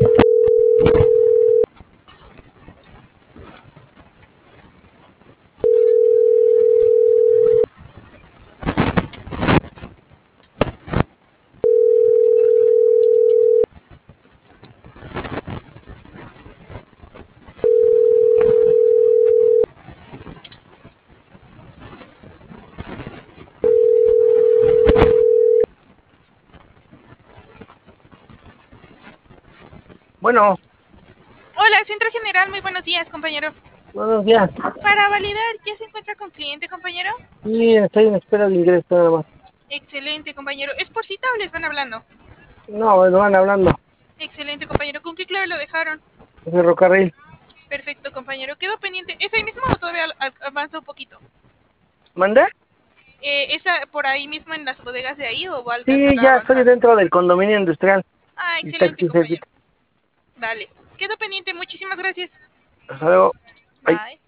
Bueno, Hola, Centro General, muy buenos días, compañero. buenos días. Para validar, ¿ya se encuentra con cliente, compañero? Sí, estoy en espera de ingreso nada más. Excelente, compañero. ¿Es por cita o les van hablando? No, me van hablando. Excelente, compañero. ¿Con qué clave lo dejaron? Ferrocarril. Perfecto, compañero. ¿Quedó pendiente? ¿Es ahí mismo o todavía avanza un poquito? ¿Mandé? ¿Es por ahí mismo en las bodegas de ahí o va a alcanzar Sí, a ya estoy avanzar? dentro del condominio industrial. Ah, Y está excelente, aquí compañero. cerquita. Dale. Quedó pendiente. Muchísimas gracias. Hasta luego. Bye. Bye.